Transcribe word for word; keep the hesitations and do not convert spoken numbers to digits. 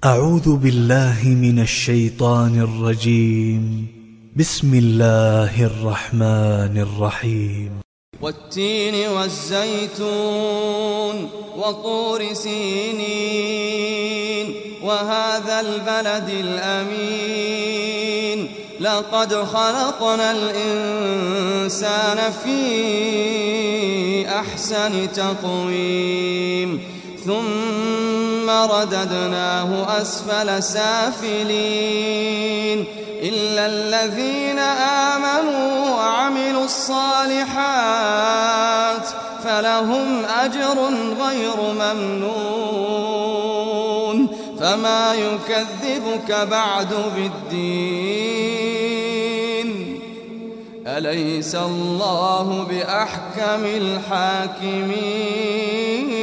أعوذ بالله من الشيطان الرجيم. بسم الله الرحمن الرحيم. والتين والزيتون وطور سينين وهذا البلد الأمين لقد خلقنا الإنسان في أحسن تقويم ثم رددناه أسفل سافلين إلا الذين آمنوا وعملوا الصالحات فلهم أجر غير ممنون فما يكذبك بعد بالدين أليس الله بأحكم الحاكمين